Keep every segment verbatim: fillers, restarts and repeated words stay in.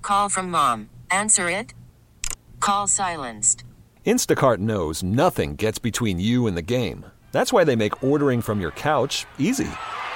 Call from mom. Answer it. Call silenced. Instacart knows nothing gets between you and the game. That's why they make ordering from your couch easy.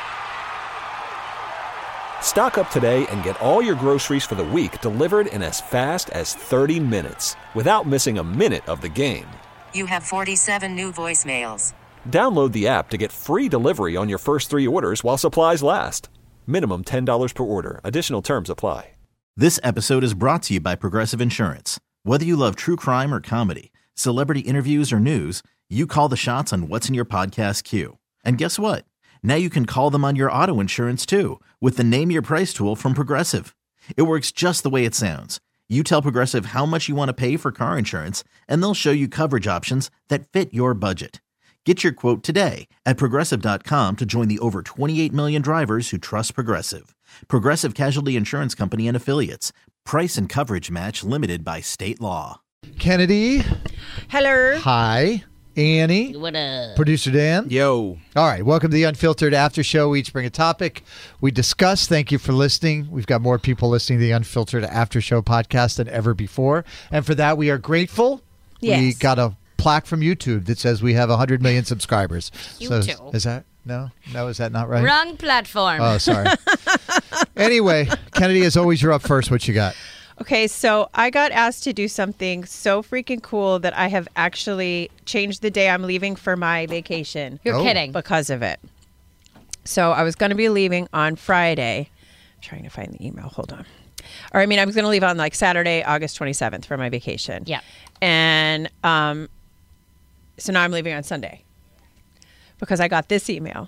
Stock up today and get all your groceries for the week delivered in as fast as thirty minutes without missing a minute of the game. You have forty-seven new voicemails. Download the app to get free delivery on your first three orders while supplies last. Minimum ten dollars per order. Additional terms apply. This episode is brought to you by Progressive Insurance. Whether you love true crime or comedy, celebrity interviews or news, you call the shots on what's in your podcast queue. And guess what? Now you can call them on your auto insurance too with the Name Your Price tool from Progressive. It works just the way it sounds. You tell Progressive how much you want to pay for car insurance, and they'll show you coverage options that fit your budget. Get your quote today at Progressive dot com to join the over twenty-eight million drivers who trust Progressive. Progressive Casualty Insurance Company and Affiliates. Price and coverage match limited by state law. Kennedy. Hello. Hi. Annie. What up? Producer Dan. Yo. All right. Welcome to the Unfiltered After Show. We each bring a topic we discuss. Thank you for listening. We've got more people listening to the Unfiltered After Show podcast than ever before. And for that, we are grateful. Yes. We got a plaque from YouTube that says we have one hundred million subscribers. You so too. Is that? No? No, is that not right? Wrong platform. Oh, sorry. Anyway, Kennedy, as always, you're up first. What you got? Okay, so I got asked to do something so freaking cool that I have actually changed the day I'm leaving for my vacation. You're Oh. kidding. Because of it. So I was going to be leaving on Friday. I'm trying to find the email. Hold on. Or I mean, I was going to leave on like Saturday, August twenty-seventh for my vacation. Yeah. And um, so now I'm leaving on Sunday because I got this email.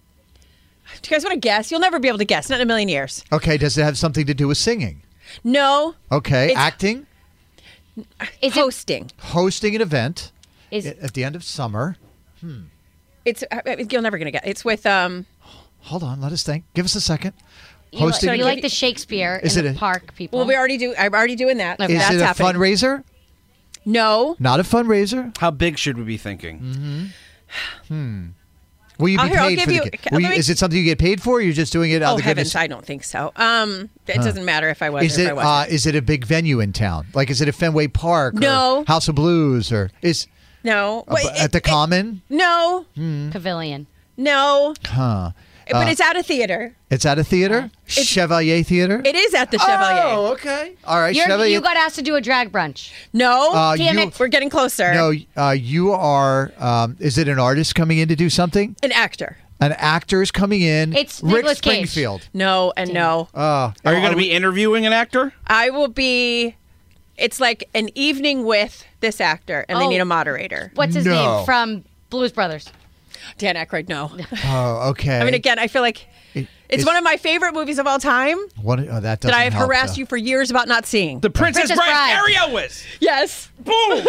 Do you guys want to guess? You'll never be able to guess. Not in a million years. Okay. Does it have something to do with singing? No. Okay. It's- Acting? Is it, Hosting. Hosting an event is, at the end of summer. It's uh, you're never gonna get. It's with um. Hold on. Let us think. Give us a second. you, like, Hosting. you like the Shakespeare Is in it the a- park people? Well, we already do. I'm already doing that. Okay. Is That's it a happening. fundraiser? No. Not a fundraiser? How big should we be thinking? Will you be Oh, here, I'll paid give for the you- gi- okay, will you- let me- Is it something you get paid for, or you're just doing it out Oh of the heavens, goodness? I don't think so. Um, it doesn't matter if I was Is or if it I uh, wasn't. is it a big venue in town? Like, is it at Fenway Park? Or No. House of Blues, or is no. uh, Wait, at the it- it- Common? No. Pavilion. No. Huh. but Uh, it's at a theater. It's at a theater, Chevalier Theater. It is at the Chevalier. Oh, okay. All right, You're, Chevalier. you got asked to do a drag brunch. No. Uh, Damn you- it. We're getting closer. No, uh, you are. Um, is it an artist coming in to do something? An actor. An actor is coming in. It's Rick Nicolas Cage. Springfield. No and no. Uh, Are you going to be interviewing an actor? I will be. It's like an evening with this actor, and they Oh. need a moderator. What's his No. name from Blues Brothers? Dan Aykroyd. No. Oh, okay. I mean, again, I feel like It- it's, it's- one of my favorite movies of all time What, oh, that that doesn't I have help, harassed though. you for years about not seeing. The Princess, Princess Bride, Bride. Ariel was. Yes. Boom.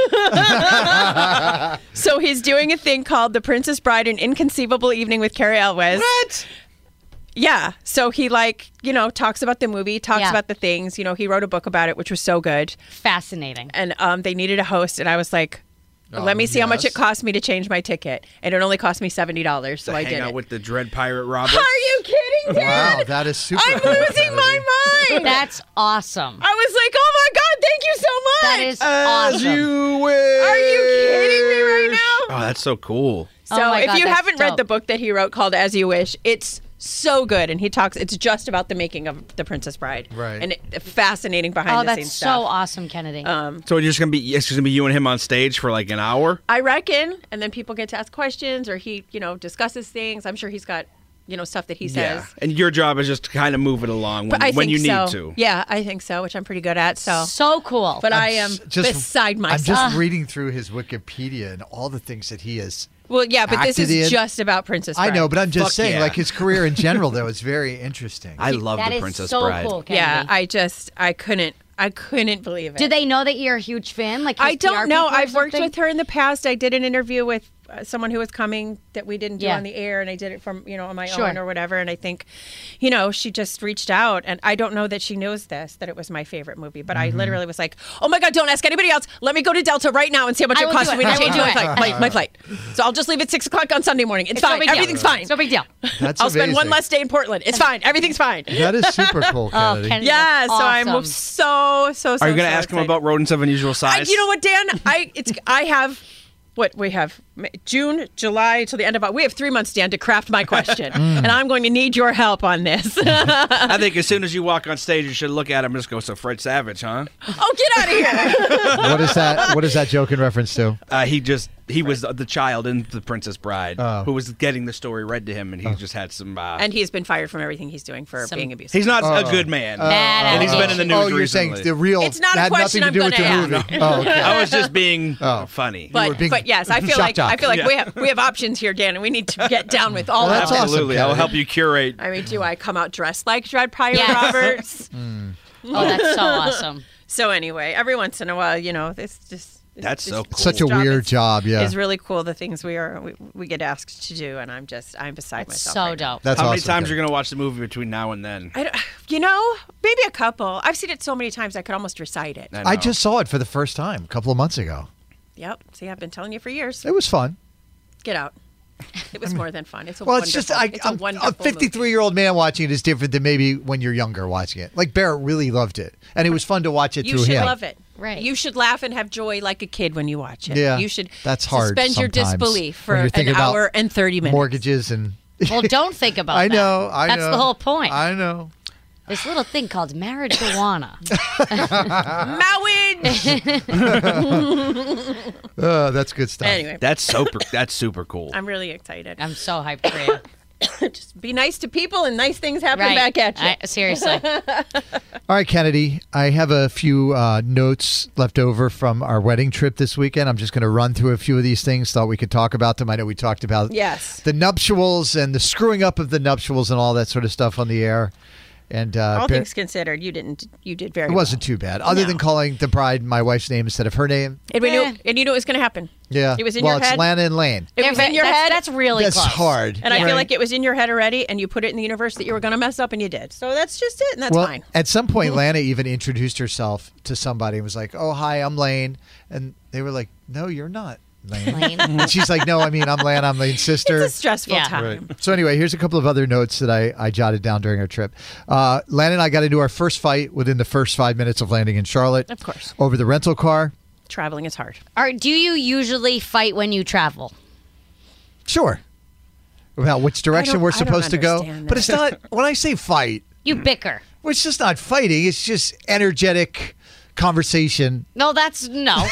So he's doing a thing called The Princess Bride, An Inconceivable Evening with Carrie Elwes. What? Yeah. So he like, you know, talks about the movie, talks Yeah. about the things. You know, he wrote a book about it, which was so good. Fascinating. And um, they needed a host. And I was like, let me see how much yes. it cost me to change my ticket. And it only cost me seventy dollars. So To I hang did out it. with the Dread Pirate Roberts. Are you kidding, Dad? Wow, that is super. I'm cool, losing Kennedy. my mind. That's awesome. I was like, oh my God, thank you so much. That is As awesome. you wish. Are you kidding me right now? Oh, that's so cool. So Oh my if God, you that's haven't read dope. the book that he wrote called As You Wish, it's so good. And he talks, it's just about the making of The Princess Bride. Right. And it, fascinating behind Oh, the that's scenes so stuff. awesome, Kennedy. Um, So you're just gonna be it's just gonna be you and him on stage for like an hour. I reckon. And then people get to ask questions or he, you know, discusses things. I'm sure he's got, you know, stuff that he says. Yeah. And your job is just to kind of move it along when, But I when think you so. need to. Yeah, I think so, which I'm pretty good at. So, so cool. but I am s- just- beside I'm myself. just reading through his Wikipedia and all the things that he has. well, yeah, but this acted is in- just about Princess I Bride. know, but I'm just Fuck saying, yeah. like his career in general, though, is very interesting. I love that the is Princess so Bride. cool, Kennedy. Yeah, I just, I couldn't, I couldn't believe it. Do they know that you're a huge fan? Like his I P R don't know. people or I've worked something? with her in the past. I did an interview with uh, someone who was coming that we didn't do Yeah. on the air, and I did it from you know on my Sure. own or whatever. And I think, you know, she just reached out, and I don't know that she knows this that it was my favorite movie, but Mm-hmm. I literally was like, oh my god, don't ask anybody else. Let me go to Delta right now and see how much I it will costs do for me it. to I will change do my it. flight, my, my flight. So I'll just leave at six o'clock on Sunday morning. It's, It's no fine. big deal. Everything's fine. It's no big deal. That's I'll spend one amazing. less day in Portland. It's fine. Everything's fine. That is super cool, Oh, Kennedy. Kennedy, Yeah, that's so I'm awesome. so so. so Are you going to so ask him excited. about rodents of unusual I, size? you know what, Dan? I it's I have what we have June, July till the end of we have three months, Dan, to craft my question, and I'm going to need your help on this. I think as soon as you walk on stage, you should look at him and just go, so Fred Savage, huh? Oh, get out of here! What is that? What is that joke in reference to? Uh, he just, he was the child in The Princess Bride Oh. who was getting the story read to him, and he just had some... Uh, And he's been fired from everything he's doing for Some- being abusive. he's not Oh. a good man. Bad and he's been in the news Oh, you're recently. saying the real. It's not a had question nothing to I'm do with the gonna movie. Oh, okay. I was just being Oh. funny. were But, being but yes, I feel shock like I jock. feel like Yeah. we have we have options here, Dan, and we need to get down with all Well, of that's them. awesome, Absolutely. I will Kennedy. help you curate. I mean, do I come out dressed like Dread Pirate Yes. Roberts? Oh, that's so awesome. So anyway, every once in a while, you know, this just That's this- so this cool. Such a job weird is- job. Yeah. Is really cool. The things we are we, we get asked to do, and I'm just I'm beside That's myself. so right now. dope. That's How awesome. many times are Kennedy. you going to watch the movie between now and then? I don't, you know, maybe a couple. I've seen it so many times I could almost recite it. I I know. just saw it for the first time a couple of months ago. Yep. See, I've been telling you for years. It was fun. Get out. It was more than fun. It's a Well, it's just I, wonderful- it's a I'm, wonderful a fifty-three-year-old man watching it is different than maybe when you're younger watching it. Like Barrett really loved it, and it was fun to watch it movie. through You should him. love it. Right. You should laugh and have joy like a kid when you watch it. Yeah, You should. that's hard Suspend your sometimes disbelief for when you're an thinking about hour and thirty minutes. Mortgages and Well, don't think about I that. know, I That's know. the whole point. I know. This little thing called marijuana. Mowage. Uh, that's good stuff. Anyway, That's super. That's super cool. I'm really excited. I'm so hyped for you. Just be nice to people, and nice things happen Right. back at you. I, seriously. All right, Kennedy, I have a few uh, notes left over from our wedding trip this weekend. I'm just going to run through a few of these things. Thought we could talk about them. I know we talked about Yes. the nuptials and the screwing up of the nuptials and all that sort of stuff on the air. And uh, All Bar- things considered, you didn't. You did very. it wasn't well. too bad, other No. than calling the bride my wife's name instead of her name. And we Eh. knew, and you knew it was going to happen. Yeah, It was in well, your it's head. Lana and Lane. It They're was ve- in your that's, head. That's really That's close. hard. And I Right. feel like it was in your head already, and you put it in the universe that you were going to mess up, and you did. So that's just it, and that's well, fine. at some point, Lana even introduced herself to somebody and was like, "Oh, hi, I'm Lane," and they were like, "No, you're not Lane." Lane. And she's like, "No, I mean, I'm Lane. I'm Lane's sister." It's a stressful Yeah. time. So anyway, here's a couple of other notes that I, I jotted down during our trip. Uh, Lana and I got into our first fight within the first five minutes of landing in Charlotte. Of course. Over the rental car. Traveling is hard. Are, do you usually fight when you travel? Sure. About which direction don't- we're I don't supposed to go. understand But it's not, when I say fight, You bicker. well, it's just not fighting. It's just energetic conversation No, that's no.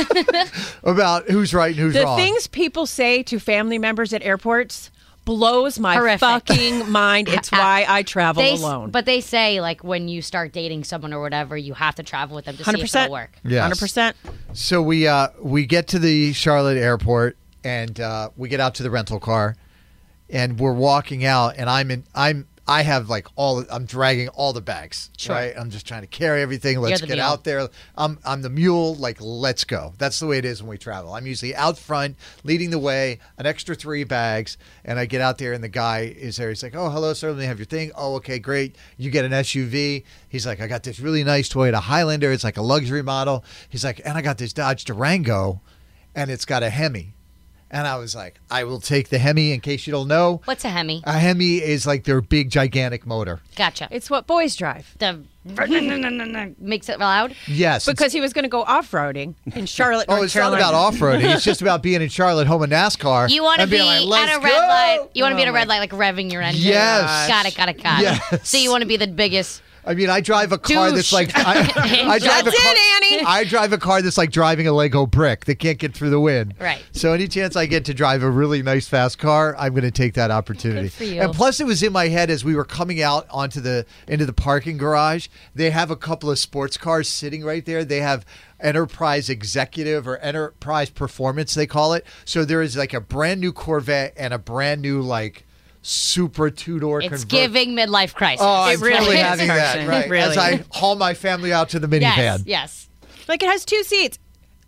about who's right and who's The wrong. things people say to family members at airports blows my Horrific. fucking mind. It's why I travel they, alone. But they say like when you start dating someone or whatever, you have to travel with them to see Hundred if percent it'll work. Yes. Hundred percent. So we uh, we get to the Charlotte airport and uh, we get out to the rental car, and we're walking out, and I'm in I'm I have like all I'm dragging all the bags. Sure. Right. I'm just trying to carry everything. Let's the get mule. out there. I'm I'm the mule. Like let's go. That's the way it is when we travel. I'm usually out front, leading the way, an extra three bags, and I get out there, and the guy is there. He's like, "Oh, hello, sir. Let me have your thing." "Oh, okay, great. You get an S U V." He's like, "I got this really nice Toyota Highlander. It's like a luxury model." He's like, "And I got this Dodge Durango, and it's got a Hemi." And I was like, "I will take the Hemi." In case you don't know, What's a Hemi? a Hemi is like their big, gigantic motor. Gotcha. It's what boys drive. The makes it loud. Yes. Because he was going to go off-roading in Charlotte, Oh, North it's not Carolina. about off-roading. It's just about being in Charlotte, home of NASCAR. You want to and be being like, "Let's at a red go!" light. You want to be at a Oh red my- light, like revving your engine. Yes. Got it. Got it. Got it. Yes. So you want to be the biggest. I mean, I drive a car that's Douche. like I, I drive That's a car, it, Annie. I drive a car that's like driving a Lego brick that can't get through the wind. Right. So any chance I get to drive a really nice fast car, I'm going to take that opportunity. Good for you. And plus, it was in my head as we were coming out onto the into the parking garage. They have a couple of sports cars sitting right there. They have Enterprise Executive or Enterprise Performance, they call it. So there is like a brand new Corvette and a brand new like super two door. It's giving midlife crisis. Oh, It I'm really totally is, having that. Carson. Right. Really. As I haul my family out to the minivan. yes. Yes. Like it has two seats.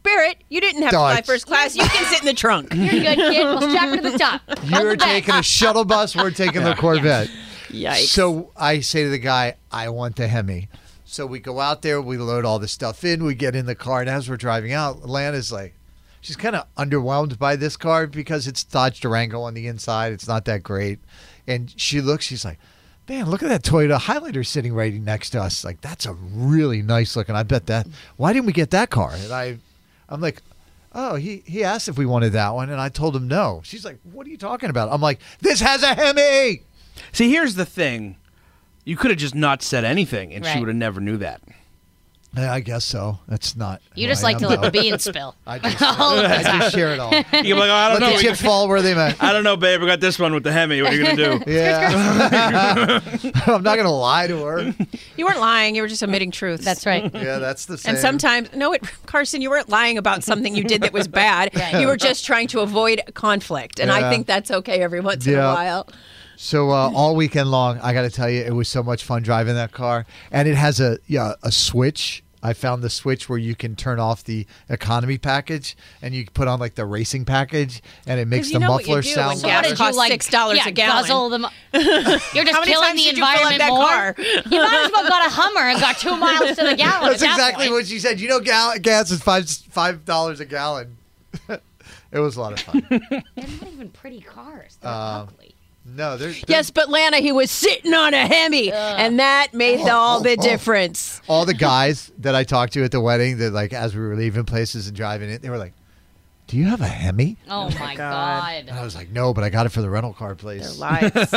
Spirit. You didn't have to fly Darts. first class. You can sit in the trunk. You're good, kid. We'll strap her to the top. Hold You're the bag. taking a shuttle bus. We're taking the Corvette. Yikes. So I say to the guy, I want the Hemi. So we go out there. We load all the stuff in. We get in the car. And as we're driving out, Lana's like, she's kind of underwhelmed by this car because it's Dodge Durango on the inside. It's not that great. And she looks, she's like, man, look at that Toyota Highlander sitting right next to us. Like, that's a really nice looking. I bet that. Why didn't we get that car? And I, I'm like, oh, he, he asked if we wanted that one. And I told him no. She's like, what are you talking about? I'm like, this has a Hemi. See, here's the thing. You could have just not said anything, and she Right. would have never knew that. Yeah, I guess so. That's not. You who just I like am, to let though. the beans spill. I just, All of the I just share it all. You're like, oh, I don't Let know. the chips fall where they may. I don't know, babe. I got this one with the Hemi. What are you going to do? Yeah. I'm not going to lie to her. You weren't lying. You were just omitting truths. That's right. Yeah, that's the same. And sometimes, no, it, Carson, you weren't lying about something you did that was bad. Right. You were just trying to avoid conflict. And Yeah. I think that's okay every once in Yeah. a while. So uh, all weekend long, I got to tell you, it was so much fun driving that car. And it has a yeah a switch. I found the switch where you can turn off the economy package and you put on like the racing package, and it makes 'Cause you the know what you muffler do sound. when So gas what louder. did costs you like? six dollars yeah, a gallon. Guzzle them. You're just How many killing times the did you fill up environment that more. car? You might as well got a Hummer and got two miles to the gallon. That's at that exactly point. what she said. You know, gal- gas is five five dollars a gallon. It was a lot of fun. They're not even pretty cars. They're Uh, ugly. No, there's Yes, but Lana, he was sitting on a Hemi, and that made Oh, all the difference. all the guys that I talked to at the wedding, that like as we were leaving places and driving in, they were like, "Do you have a Hemi?" Oh, my God. And I was like, "No, but I got it for the rental car place." Lies.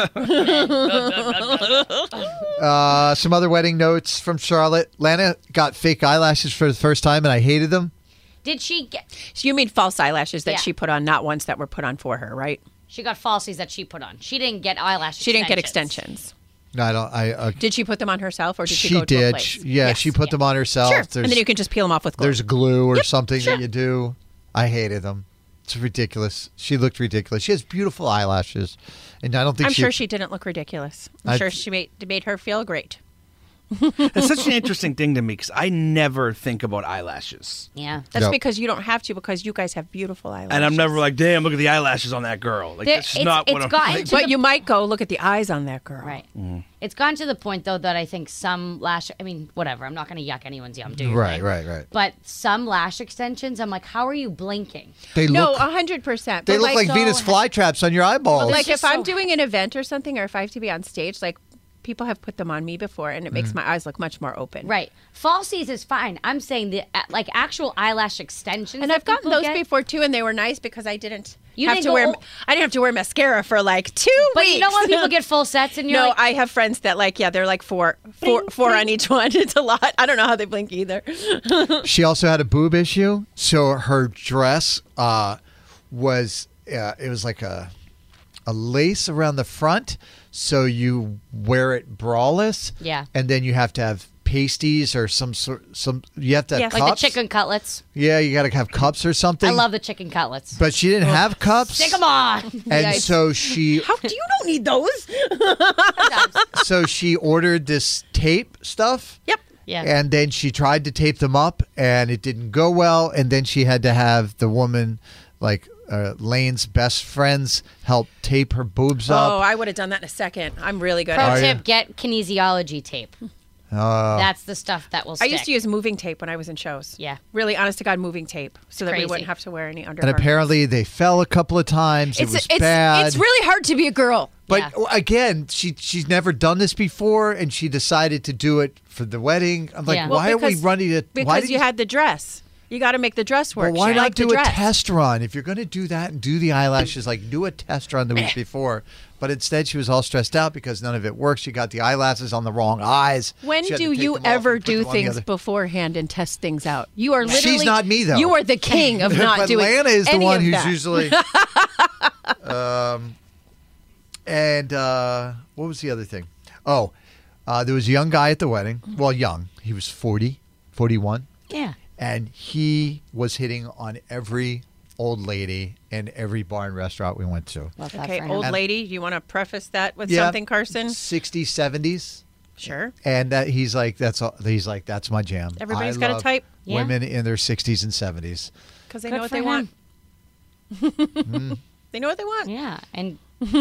Uh, some other wedding notes from Charlotte. Lana got fake eyelashes for the first time, and I hated them. Did she get? So you mean false eyelashes that Yeah. she put on, not ones that were put on for her, right? She got falsies that she put on. She didn't get eyelash. She didn't get extensions. extensions. No, I don't. I uh, Did she put them on herself, or did she, she go to a did. place? She- yeah, Yes. she put them on herself. Sure, There's, and then you can just peel them off with glue. there's glue or Yep, something sure. that you do. I hated them. It's ridiculous. She looked ridiculous. She has beautiful eyelashes, and I don't think I'm she. sure she didn't look ridiculous. I'm I- sure she made made her feel great. It's such an interesting thing to me because I never think about eyelashes. Yeah. That's Yep. because you don't have to, because you guys have beautiful eyelashes. And I'm never like, damn, look at the eyelashes on that girl. Like, There- that's just it's- not it's what I'm gotten like. to But the- you might go look at the eyes on that girl. Right. Mm-hmm. It's gotten to the point though that I think some lash. I mean, whatever. I'm not going to yuck anyone's yum. Do your Right, thing. right, right. But some lash extensions, I'm like, how are you blinking? They No, look. a hundred percent. They But look like, so Venus ha- flytraps on your eyeballs. like just if I'm so- doing an event or something, or if I have to be on stage, like people have put them on me before, and it Mm. makes my eyes look much more open. Right. Falsies is fine. I'm saying the uh, like actual eyelash extensions. And that I've gotten people those get, before too, and they were nice because I didn't You have didn't to go wear. all- I didn't have to wear mascara for like two But weeks. you know when people get full sets and you're No, like, I have friends that like, yeah, they're like four, four, Bling, four bling. on each one. It's a lot. I don't know how they blink either. She also had a boob issue, so her dress uh, was uh, it was like a a lace around the front, so you wear it braless. Yeah. and then you have to have pasties or some sort some. You have to have Yes. cups. like the chicken cutlets. Yeah, you got to have cups or something. I love the chicken cutlets. But she didn't have cups. Stick them on. And Yikes. so she How do you don't need those? so she ordered this tape stuff. Yep. Yeah. And then she tried to tape them up, and it didn't go well. And then she had to have the woman, like uh, Lane's best friends, help tape her boobs Oh, up. I would have done that in a second. I'm really good Pro at it. Are tip: ya? get kinesiology tape. Oh. That's the stuff that will I stick. used to use moving tape when I was in shows. Yeah. Really, honest to God, moving tape, so that we Crazy. wouldn't have to wear any and undergarments. apparently they fell a couple of times. it's it was it's bad. it's really hard to be a girl. But Yeah. again, she she's never done this before, and she decided to do it for the wedding. I'm like, Yeah. why Well, are we because- running it? Because why did you had the dress. You got to make the dress work. Well, why She not liked the do a dress. test run? If you're going to do that and do the eyelashes, like do a test run the week before. But instead, she was all stressed out because none of it worked. She got the eyelashes on the wrong eyes. When She had to do take you them off ever and put do them on the things other- beforehand and test things out? You are She's literally not me, though. You are the king of not but doing. Lana is the any one of who's that. usually. um, and uh, what was the other thing? Oh, uh, there was a young guy at the wedding. Well, young. He was forty, forty-one. Yeah. And he was hitting on every old lady in every bar and restaurant we went to. Love that Okay, for him. old And- lady. Do you want to preface that with Yeah. something, Carson? sixties, seventies. Sure. And that he's like, that's all, he's like, that's my jam. Everybody's I got a love type. Yeah. Women in their sixties and seventies. Because they Good know what for they him. want. Mm. They know what they want. Yeah, and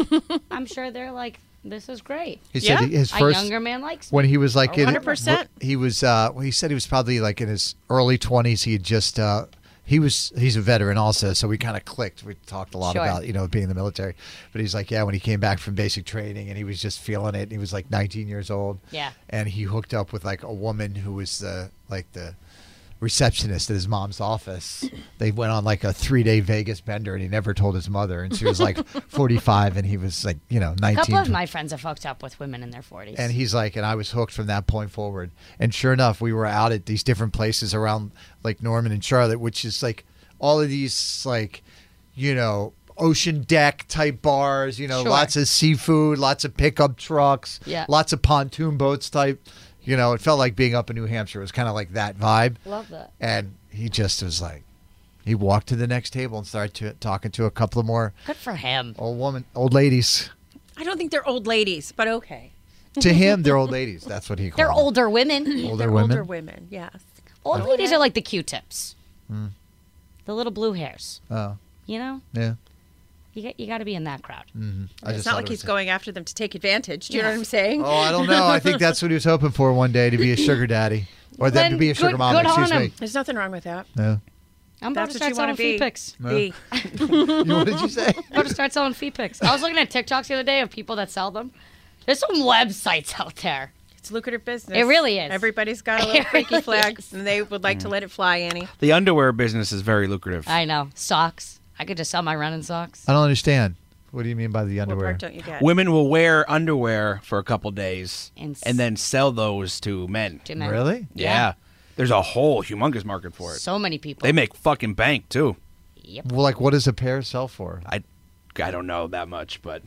I'm sure they're like, this is great. He Yeah. said he- his A first younger man likes when me. he was like in, one hundred percent. he was uh well, he said he was probably like in his early twenties. He had just uh he was he's a veteran also, so we kind of clicked. We talked a lot Sure. about, you know, being in the military. But he's like, yeah, when he came back from basic training and he was just feeling it. He was like nineteen years old. Yeah. And he hooked up with like a woman who was the like the receptionist at his mom's office. They went on like a three-day Vegas bender, and he never told his mother. And she was like forty-five, and he was like, you know, A nineteen. couple of my friends have hooked up with women in their forties. And he's like, and I was hooked from that point forward. And sure enough, we were out at these different places around like Norman and Charlotte, which is like all of these like, you know, ocean deck type bars, you know, Sure. lots of seafood, lots of pickup trucks, Yeah. lots of pontoon boats type. You know, it felt like being up in New Hampshire. It was kind of like that vibe. Love that. And he just was like, he walked to the next table and started to, talking to a couple of more Good for him. old woman, old ladies. I don't think they're old ladies, but okay. To him, they're old ladies. That's what he called They're them. older women. Older They're women. older women, yes. Old ladies are like the Q-tips. Hmm. The little blue hairs. Oh, You know? yeah. You got, you got to be in that crowd. I It's just not thought like it he's was- going after them to take advantage. Do you know what I'm saying? Oh, I don't know. I think that's what he was hoping for one day, to be a sugar daddy. Or them to Then be a sugar good- mama, good on excuse me. him. There's nothing wrong with that. No. I'm about That's to what start you selling want to fee be. pics. Be. You, what did you say? I'm about to start selling fee pics. I was looking at TikToks the other day of people that sell them. There's some websites out there. It's lucrative business. It really is. Everybody's got a little It freaky really flag, is. and they would like to let it fly, Annie. The underwear business is very lucrative. I know. Socks. I could just sell my running socks. I don't understand. What do you mean by the What underwear? part don't you get? Women will wear underwear for a couple days And s- and then sell those to men. To men. Really? Yeah. There's a whole humongous market for it. So many people. They make fucking bank too. Yep. Well, like, what does a pair sell for? I, I don't know that much, but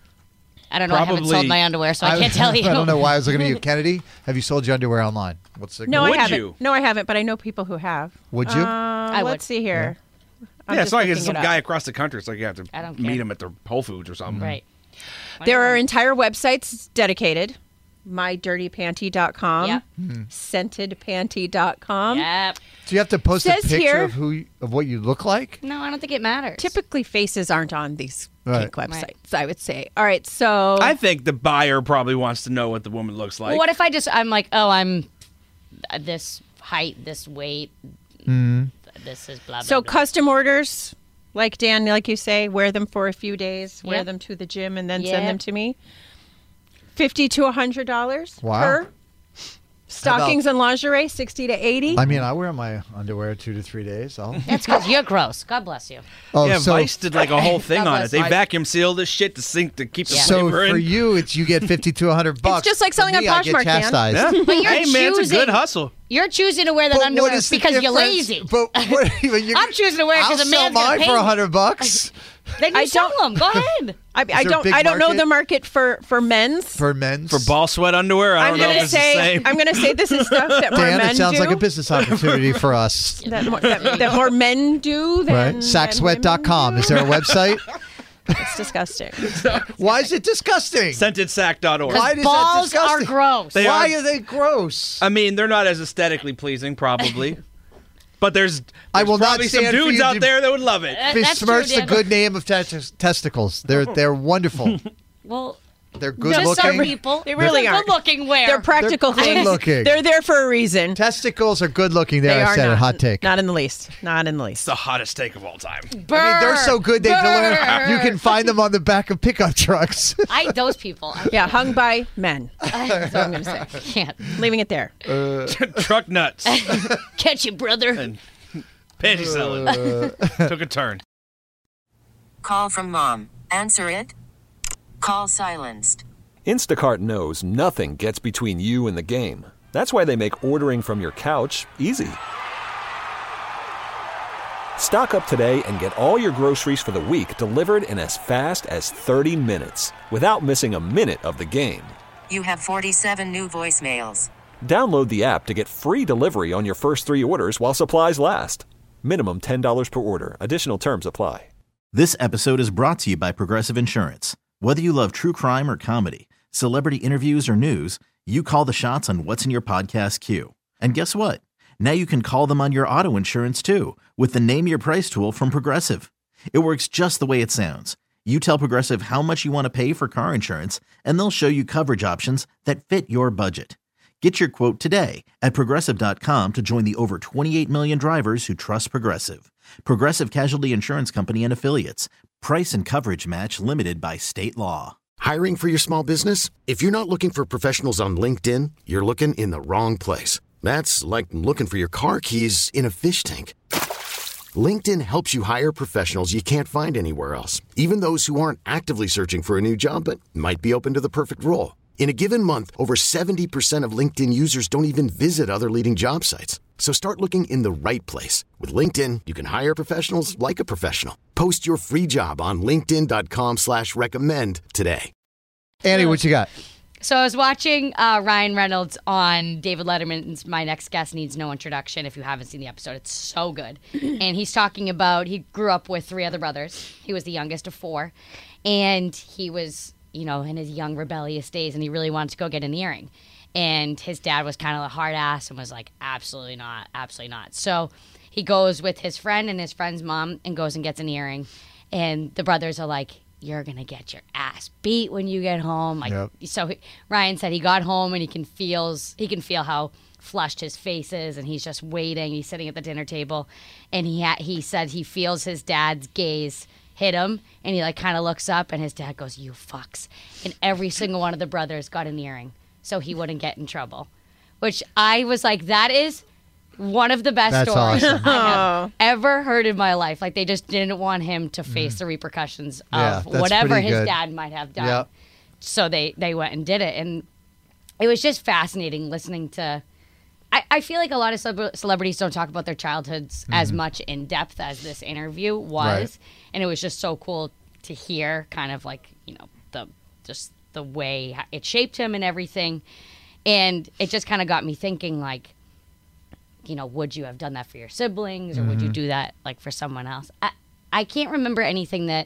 I don't know. I haven't sold Probably- my underwear, so I, can't tell you. I don't know why I was looking at you. Kennedy, have you sold your underwear online? What's the No, Would I haven't. you? No, I haven't, but I know people who have. Would you? Uh, I would. let's see here. I'm yeah, just it's like looking it's some it up. guy across the country. It's like you have to I don't meet care. him at the Whole Foods or something. Right. There are entire websites dedicated. my dirty panty dot com, Yep. scented panty dot com. Yep. Do you have to post a Says picture here- of who you, of what you look like? No, I don't think it matters. Typically, faces aren't on these Right. kink websites, I would say. All right, so I think the buyer probably wants to know what the woman looks like. Well, what if I just, I'm like, oh, I'm this height, this weight, this is blah, blah, so blah. custom orders, like Dan, like you say, wear them for a few days, wear Yeah. them to the gym, and then Yeah. send them to me. Fifty to a hundred dollars Wow. per. Stockings and lingerie, sixty to eighty. I mean, I wear my underwear two to three days. I'll... That's because you're gross. God bless you. Oh, yeah, so, Vice did like a whole thing God on it. bless They you. vacuum seal this shit to sink to keep the Yeah. so flavor in. for you, it's you get fifty to a hundred bucks. just like For selling on me, I get Poshmark, Dan. chastised. Yeah. But you're hey man, it's a choosing- good hustle. You're choosing to wear that But underwear what is the because you're difference? lazy. But what, but you, I'm choosing to wear it I'll 'cause a sell man's gonna mine pay for me. a hundred bucks Then you I sell don't- them. Go ahead. I, I there a don't. big I don't know market? the market for for men's. for men's. For ball sweat underwear, I I'm don't know gonna if it's the say. same. I'm gonna say this is stuff that more Dan, men it sounds do. like a business opportunity for us. that, more, that, that more men do than Right? than sack sweat dot com. women Is there a website? do. It's disgusting. Why is it disgusting? scented sack dot org. Why is that Balls are disgusting? gross. They Why are- are they gross? I mean, they're not as aesthetically pleasing, probably. But there's, I there's will not probably some stand for dudes you out to- there that would love it. Uh, that's Besmirch true, the Dan. good name of tes- testicles. They're they're wonderful. Well, They're good just some looking. people. They really They're aren't. good looking wear. They're practical They're things. good-looking. They're there for a reason. Testicles are good looking. There, They I are said not. it. Hot take. Not in the least. Not in the least. It's the hottest take of all time. I mean, they're so good they learn. You can find them on the back of pickup trucks. I those people. I, Yeah, hung by men. That's what I'm gonna say. I can't. Leaving it there. Truck nuts. Catch you, brother. And panty selling. Took a turn. Call from mom. Answer it. Call silenced. Instacart knows nothing gets between you and the game. That's why they make ordering from your couch easy. Stock up today and get all your groceries for the week delivered in as fast as thirty minutes without missing a minute of the game. You have forty-seven new voicemails. Download the app to get free delivery on your first three orders while supplies last. Minimum ten dollars per order. Additional terms apply. This episode is brought to you by Progressive Insurance. Whether you love true crime or comedy, celebrity interviews or news, you call the shots on what's in your podcast queue. And guess what? Now you can call them on your auto insurance too with the Name Your Price tool from Progressive. It works just the way it sounds. You tell Progressive how much you want to pay for car insurance, and they'll show you coverage options that fit your budget. Get your quote today at Progressive dot com to join the over twenty-eight million drivers who trust Progressive. Progressive Casualty Insurance Company and Affiliates. Price and coverage match limited by state law. Hiring for your small business? If you're not looking for professionals on LinkedIn, you're looking in the wrong place. That's like looking for your car keys in a fish tank. LinkedIn helps you hire professionals you can't find anywhere else, even those who aren't actively searching for a new job but might be open to the perfect role. In a given month, over seventy percent of LinkedIn users don't even visit other leading job sites. So start looking in the right place. With LinkedIn, you can hire professionals like a professional. Post your free job on linkedin dot com slash recommend today. Annie, what you got? So I was watching uh, Ryan Reynolds on David Letterman's My Next Guest Needs No Introduction. If you haven't seen the episode, it's so good. And he's talking about, he grew up with three other brothers. He was the youngest of four. And he was, you know, in his young rebellious days, and he really wanted to go get an earring. And his dad was kind of a hard ass and was like, absolutely not, absolutely not. So he goes with his friend and his friend's mom and goes and gets an earring. And the brothers are like, you're going to get your ass beat when you get home. Like, Yep. So he, Ryan said he got home and he can feels he can feel how flushed his face is, and he's just waiting. He's sitting at the dinner table, and he ha- he said he feels his dad's gaze hit him, and he like kind of looks up, and his dad goes, "You fucks!" And every single one of the brothers got an earring so he wouldn't get in trouble. Which I was like, that is one of the best That's stories awesome. I have ever heard in my life. Like, they just didn't want him to face mm. the repercussions Yeah, of that's whatever pretty his good. dad might have done. Yep. So they, they went and did it. And it was just fascinating listening to... I, I feel like a lot of celeb- celebrities don't talk about their childhoods mm-hmm. as much in depth as this interview was. Right. And it was just so cool to hear kind of like, you know, the just the way it shaped him and everything. And it just kind of got me thinking, like, you know, would you have done that for your siblings, or mm-hmm. would you do that like for someone else? I, I can't remember anything that,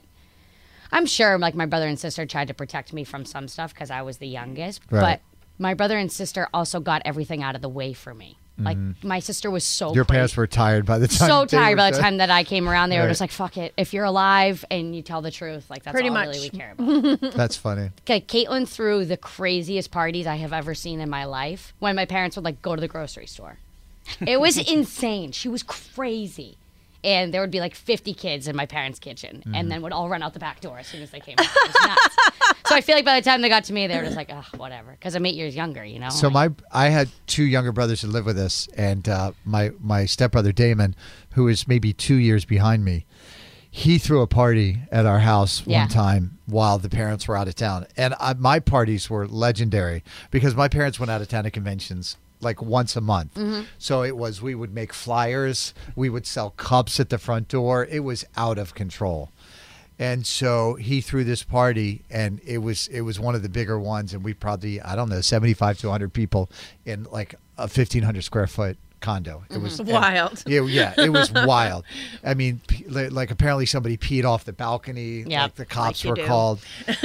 I'm sure like my brother and sister tried to protect me from some stuff because I was the youngest, right. but my brother and sister also got everything out of the way for me. Mm-hmm. Like, my sister was so Your crazy. parents were tired by the time So they tired were by the done. time that I came around. They Right. were just like, fuck it. If you're alive and you tell the truth, like, that's Pretty all much. really we care about. That's funny. Okay, Caitlin threw the craziest parties I have ever seen in my life when my parents would, like, go to the grocery store. It was insane. She was crazy. And there would be like fifty kids in my parents' kitchen, mm-hmm. and then would all run out the back door as soon as they came out. It was nuts. So I feel like by the time they got to me, they were just like, oh, whatever. Because I'm eight years younger, you know? So like, my I had two younger brothers who lived with us, and uh, my, my stepbrother Damon, who is maybe two years behind me, he threw a party at our house Yeah. one time while the parents were out of town. And I, my parties were legendary because my parents went out of town to conventions like once a month. Mm-hmm. So it was, we would make flyers, we would sell cups at the front door. It was out of control. And so he threw this party, and it was it was one of the bigger ones, and we probably, I don't know, seventy-five to one hundred people in like a fifteen hundred square foot condo. It was Wild. Yeah, yeah, it was wild. I mean, p- li- like apparently somebody peed off the balcony. Yep, like the cops like you were do. called.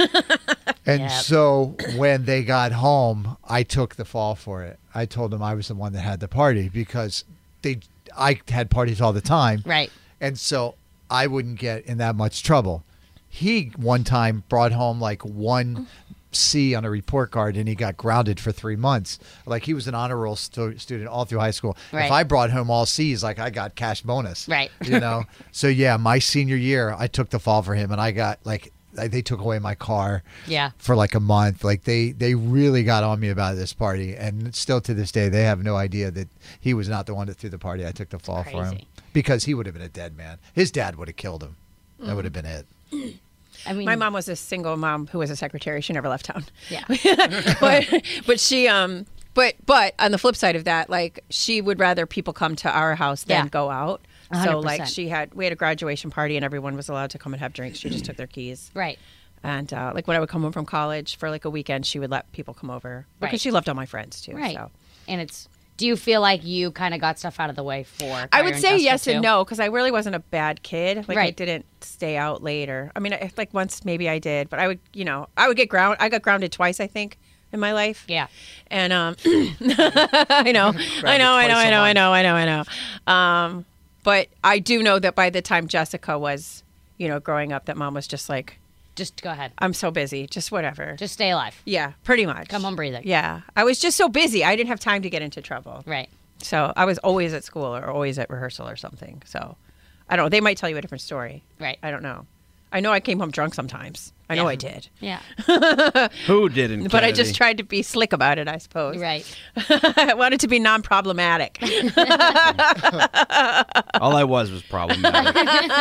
And Yep. so when they got home, I took the fall for it. I told them I was the one that had the party because they, I had parties all the time. Right. And so I wouldn't get in that much trouble. He one time brought home like one C on a report card, and he got grounded for three months. Like, he was an honor roll stu- student all through high school. Right. If I brought home all C's, like, I got cash bonus. Right. You know? So yeah, my senior year, I took the fall for him, and I got like, they took away my car Yeah. for like a month. Like, they, they really got on me about this party, and still to this day, they have no idea that he was not the one that threw the party. I took the fall for him Crazy. because he would have been a dead man. His dad would have killed him. That would have been it. I mean, My mom was a single mom who was a secretary. She never left town. Yeah. but but she um but but on the flip side of that, like, she would rather people come to our house than Yeah. go out. one So hundred like, percent. she had we had a graduation party and everyone was allowed to come and have drinks. She just took their keys. Right. And uh, like, when I would come home from college for like a weekend, she would let people come over because Right. she loved all my friends too. Right. So. And it's, do you feel like you kind of got stuff out of the way for I Carter would and say Jessica yes too? and no, because I really wasn't a bad kid. Like, I Right. didn't stay out later. I mean, I, like once maybe I did, but I would, you know, I would get ground. I got grounded twice, I think, in my life. Yeah. And um, I know, I know, I know, I know, I know, I know, I know. Um, but I do know that by the time Jessica was, you know, growing up, that mom was just like, Just go ahead. I'm so busy, just whatever. Just stay alive. Yeah, pretty much. Come home breathing. Yeah, I was just so busy. I didn't have time to get into trouble. Right. So I was always at school or always at rehearsal or something. So I don't know. They might tell you a different story. Right. I don't know. I know I came home drunk sometimes. I know Yeah. I did. Yeah. Who didn't? But I Kennedy? just tried to be slick about it, I suppose. Right. I wanted to be non-problematic. All I was was problematic.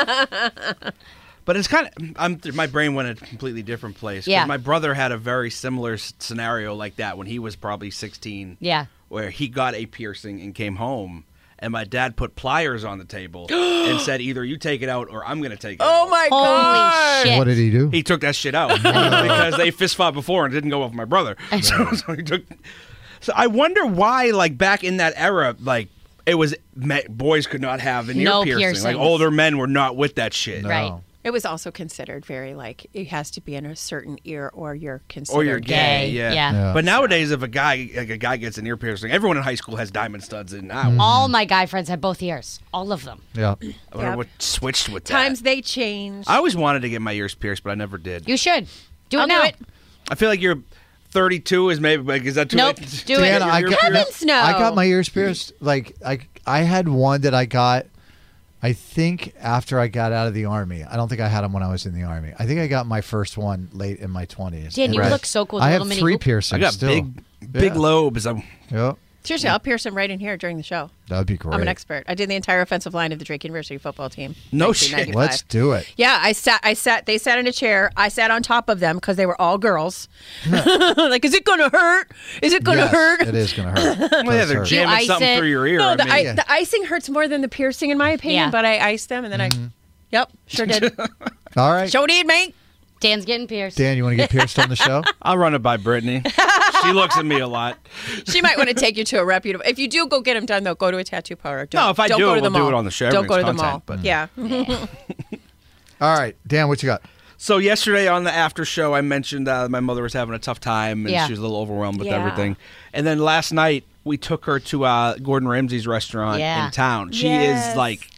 But it's kind of, I'm, my brain went a completely different place. 'Cause Yeah. My brother had a very similar s- scenario like that when he was probably sixteen. Yeah. Where he got a piercing and came home, and my dad put pliers on the table and said, either you take it out or I'm going to take it out. Oh, my God. Holy shit. What did he do? He took that shit out because they fist fought before and didn't go with my brother. So, so he took. So I wonder why, like back in that era, like it was me- boys could not have an No ear piercing. piercings. Like older men were not with that shit. No. Right. It was also considered very like, it has to be in a certain ear or you're considered Or you're gay, Gay, yeah. yeah. Yeah. But nowadays, if a guy like a guy gets an ear piercing, everyone in high school has diamond studs in now. Mm. All my guy friends had both ears. All of them. Yeah. I wonder Yep. what switched with that. Times they change. I always wanted to get my ears pierced, but I never did. You should. Do it I'll now. do it. I feel like you're thirty-two is maybe like is that too Nope. late? Do to it. get Dan, your I ear got, pierced? Heavens, no. I got my ears pierced. Like I, I had one that I got. I think after I got out of the army. I don't think I had them when I was in the army. I think I got my first one late in my twenties. Dan, you And look so cool with I a have little mini three hoop. piercings. I got still. big, big Yeah. lobes. I'm, Yeah, Seriously, I'll pierce them right in here during the show. that'd be great. I'm an expert. I did the entire offensive line of the Drake University football team. No nineteen shit. ninety-five. Let's do it. Yeah, I sat. I sat. They sat in a chair. I sat on top of them because they were all girls. Like, is it gonna hurt? Is it gonna Yes, hurt? It is gonna hurt. It well, yeah, does they're hurt. jamming ice something it? through your ear. No, I the, mean, I, yeah. the icing hurts more than the piercing, in my opinion. Yeah. But I iced them, and then Mm-hmm. I. Yep, sure did. All right, Sure did, mate. Dan's getting pierced. Dan, you want to get pierced on the show? I'll run it by Brittany. She looks at me a lot. She might want to take you to a reputable. If you do go get them done, though, go to a tattoo parlor. Don't, No, if I don't do go it, to the we'll do mall. it on the show. Don't go to the Everyone's mall. content, Yeah. All right, Dan, what you got? So yesterday on the after show, I mentioned uh, my mother was having a tough time and Yeah. she was a little overwhelmed with Yeah. everything. And then last night we took her to uh, Gordon Ramsay's restaurant Yeah. in town. She Yes. is like,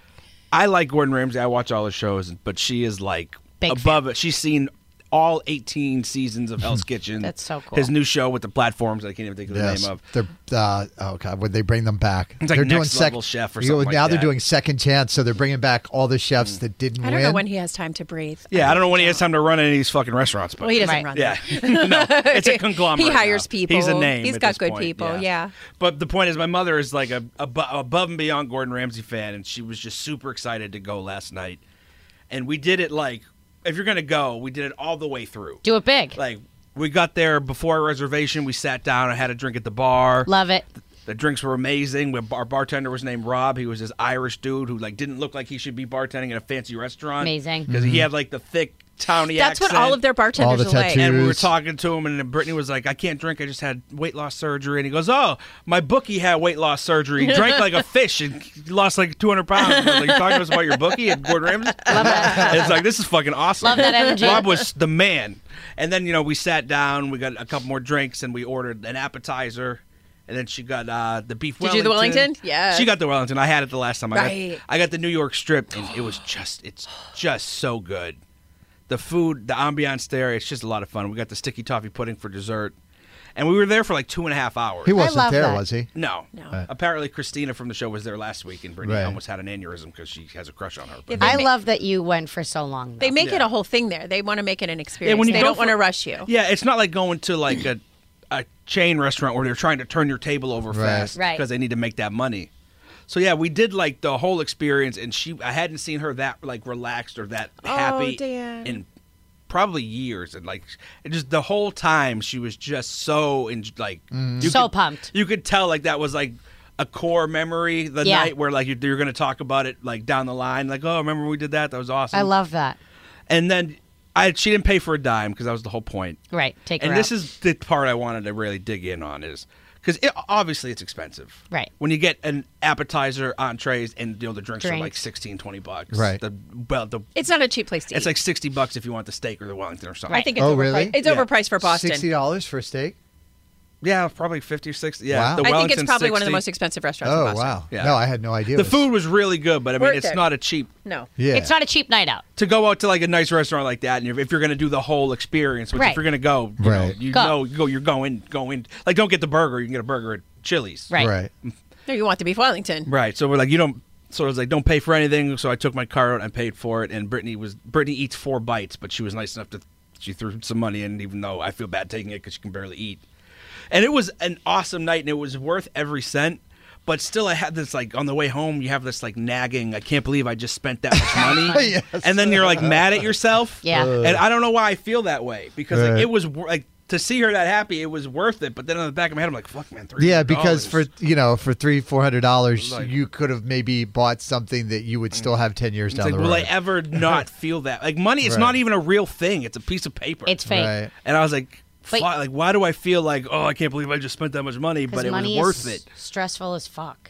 I like Gordon Ramsay. I watch all his shows, but she is like Big above it. She's seen all eighteen seasons of Hell's Kitchen. That's so cool. His new show with the platforms that I can't even think of the Yes, name of. they're uh, oh god, when they bring them back, It's like they're Next doing sec- Level Chef or you know, something like now they're that. doing second chance, so they're bringing back all the chefs that didn't I don't win. know when he has time to breathe. Yeah, I don't know when he has time to run any of these fucking restaurants. But Well, he doesn't Right. run. Yeah, them. no, it's a conglomerate. He hires now. people. He's a name. He's at got this good point, people, yeah. But the point is, my mother is like a, a bu- above and beyond Gordon Ramsay fan, and she was just super excited to go last night. And we did it like, if you're gonna go, we did it all the way through. Do it big. Like we got there before our reservation. We sat down. I had a drink at the bar. Love it. The drinks were amazing. We- Our bartender was named Rob. He was this Irish dude who like didn't look like he should be bartending in a fancy restaurant. Amazing. Because he had like the thick towny That's accent. what all of their bartenders the are like. tattoos. And we were Tattoos. talking to him, and then Brittany was like, I can't drink. I just had weight loss surgery. And he goes, oh, my bookie had weight loss surgery. He drank like a fish and he lost like two hundred pounds. And I was like, you're talking to us about your bookie at Gordon Ramsay? Love that. And it's like, this is fucking awesome. Love that energy. Rob was the man. And then, you know, we sat down. We got a couple more drinks, and we ordered an appetizer. And then she got uh, the beef Did Wellington. you do the Wellington? Yes. She got the Wellington. I had it the last time. I Right. got, I got the New York strip, and it was just, it's just so good. The food, the ambiance there, it's just a lot of fun. We got the sticky toffee pudding for dessert. And we were there for like two and a half hours. He wasn't love there, that. was he? No. No. Right. Apparently, Christina from the show was there last week, and Brittany Right. almost had an aneurysm because she has a crush on her. But- Yeah, they I ma- love that you went for so long. Though. They make it Yeah. a whole thing there. They want to make it an experience. when you they go don't for- want to rush you. Yeah, it's not like going to like a, a chain restaurant where they're trying to turn your table over Right. fast Right. because they need to make that money. So yeah, we did like the whole experience, and she I hadn't seen her that like relaxed or that happy Dan. in probably years, and like it just the whole time she was just so in like you So could- pumped. You could tell like that was like a core memory the Yeah. night where like you're, you're going to talk about it like down the line, like oh remember when we did that? That was awesome. I love that. And then I she didn't pay for a dime because that was the whole point. Right. Take her And this out. is the part I wanted to really dig in on is because it, obviously it's expensive. Right. When you get an appetizer, entrees, and you know the drinks, are like Drinks. sixteen, twenty bucks. Right. The well the It's not a cheap place to it's eat. like sixty bucks if you want the steak or the Wellington or something. I think it's Oh, overpriced. really? It's Yeah. overpriced for Boston. Sixty dollars for a steak? Yeah, probably fifty or sixty. Yeah, Wow. the I think it's Wellington's probably one of the sixty. most expensive restaurants in Oh, Boston. wow. Yeah. No, I had no idea. The it was- food was really good, but I mean, Worth it's it. not a cheap No. Yeah. It's not a cheap night out. to go out to like a nice restaurant like that, and if, if you're going to do the whole experience, which Right. if you're going to go, you Right. know, you Go. know, you go, you're going, going. Like, don't get the burger. You can get a burger at Chili's. Right. Right. No, you want the beef Wellington. Right. So we're like, you don't. So I was like, don't pay for anything. So I took my card out and paid for it. And Brittany was Brittany eats four bites, but she was nice enough to she threw some money in, even though I feel bad taking it because she can barely eat. And it was an awesome night, and it was worth every cent. But still, I had this, like, on the way home, you have this, like, nagging, I can't believe I just spent that much money. Yes. And then you're, like, mad at yourself. Yeah. Uh. And I don't know why I feel that way. Because, Right. like, it was, wor- like, to see her that happy, it was worth it. But then on the back of my head, I'm like, fuck, man, three Yeah, because for you know for three four hundred dollars, Like- you could have maybe bought something that you would still have ten years It's down like, the road. will I ever not feel that? Like, money, it's Right. not even a real thing. It's a piece of paper. It's fake. Right. And I was like, But- fuck, like, why do I feel like, oh, I can't believe I just spent that much money, but Because it was money worth is it. stressful as fuck.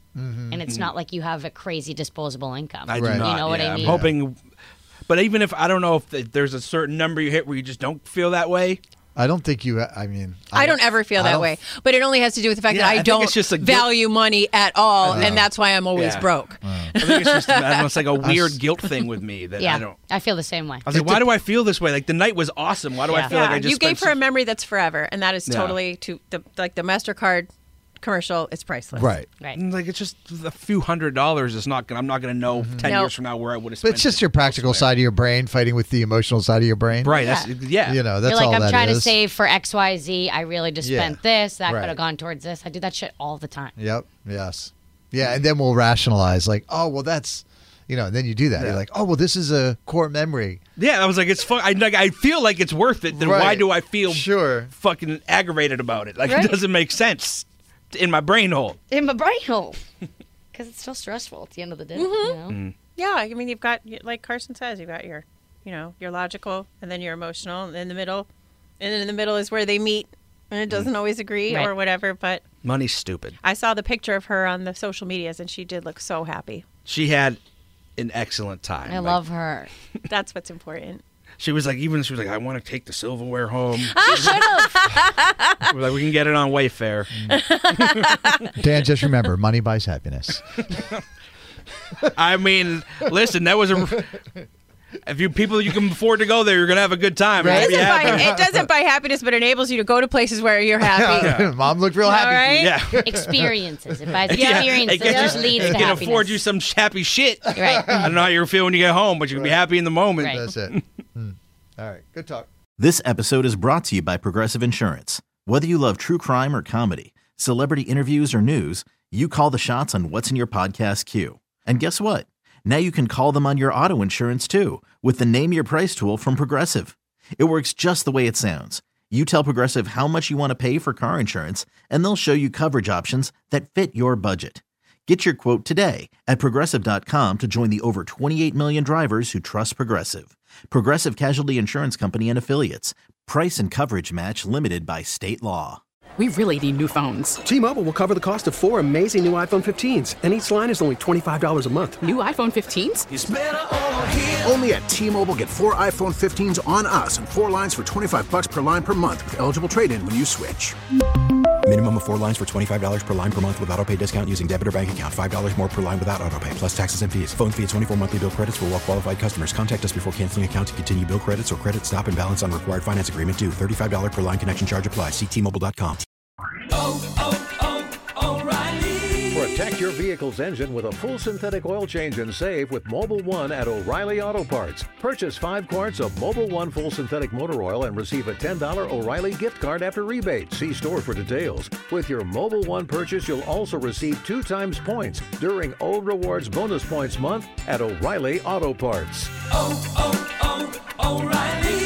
And it's not like you have a crazy disposable income. I do Right. not. You know what yeah, I mean? I'm hoping, but even if I don't know if th- there's a certain number you hit where you just don't feel that way. I don't think you. I mean, I don't ever feel I that don't- way. But it only has to do with the fact Yeah, that I I, think don't it's just a guilt- value money at all, and that's why I'm always Yeah. broke. I think it's just, I don't know, it's like a weird guilt thing with me that Yeah, I don't. I feel the same way. I was like, why do I feel this way? Like the night was awesome. Why do I Yeah. feel Yeah, like I just you spent gave her so- a memory that's forever, and that is Yeah. totally to the like the MasterCard commercial. It's priceless. Right. Right. And, like it's just a few hundred dollars is not gonna. I'm not gonna know ten Nope. years from now where I would have But spent. it's just it your practical elsewhere. side of your brain fighting with the emotional side of your brain. Right. That's yeah. You know, that's You're like, all I'm that trying to is. save for X Y Z. I really just Yeah. spent this. That Right. could have gone towards this. I do that shit all the time. Yep. Yes. Yeah, and then we'll rationalize like, oh, well, that's, you know, and then you do that. Yeah. You're like, oh, well, this is a core memory. Yeah, I was like, it's fun. I like, I feel like it's worth it. Then why Right. do I feel Sure. fucking aggravated about it? Like Right. it doesn't make sense in my brain hole. In my brain hole. Because it's still stressful at the end of the day. You know? Mm. Yeah, I mean, you've got like Carson says, you've got your, you know, your logical, and then your emotional, and in the middle, and then in the middle is where they meet, and it doesn't always agree Right. or whatever. But Money's stupid. I saw the picture of her on the social medias, and she did look so happy. She had an excellent time. I Like, love her. That's what's important. She was like, even she was like, I want to take the silverware home. You should have. We're like, we can get it on Wayfair. Dan, just remember, money buys happiness. I mean, listen, that was a. If you people you can afford to go there, you're gonna have a good time. It You're doesn't, gonna be buy, happy. it doesn't buy happiness, but enables you to go to places where you're happy. Mom looked real All happy. right? Yeah. Experiences. It buys Yeah, experiences. it gets Just you- leads it to can happiness. afford you some happy shit. Right. I don't know how you feel when you get home, but you can be happy in the moment. Right. That's it. Hmm. All right. Good talk. This episode is brought to you by Progressive Insurance. Whether you love true crime or comedy, celebrity interviews or news, you call the shots on what's in your podcast queue. And guess what? Now you can call them on your auto insurance too with the Name Your Price tool from Progressive. It works just the way it sounds. You tell Progressive how much you want to pay for car insurance, and they'll show you coverage options that fit your budget. Get your quote today at Progressive dot com to join the over twenty-eight million drivers who trust Progressive. Progressive Casualty Insurance Company and Affiliates. Price and coverage match limited by state law. We really need new phones. T-Mobile will cover the cost of four amazing new iPhone fifteens, and each line is only twenty-five dollars a month. New iPhone fifteens? Only at T-Mobile, get four iPhone fifteens on us and four lines for twenty-five bucks per line per month with eligible trade-in when you switch. Minimum of four lines for twenty-five dollars per line per month with autopay discount using debit or bank account. five dollars more per line without autopay, plus taxes and fees. Phone fee at twenty-four monthly bill credits for well qualified customers. Contact us before canceling account to continue bill credits or credit stop and balance on required finance agreement due. thirty-five dollars per line connection charge applies. See T Mobile dot com. Oh, oh, oh, O'Reilly. Protect your vehicle's engine with a full synthetic oil change and save with Mobile One at O'Reilly Auto Parts. Purchase five quarts of Mobile One full synthetic motor oil and receive a ten dollars O'Reilly gift card after rebate. See store for details. With your Mobile One purchase, you'll also receive two times points during O Rewards Bonus Points Month at O'Reilly Auto Parts. Oh, oh, oh, O'Reilly.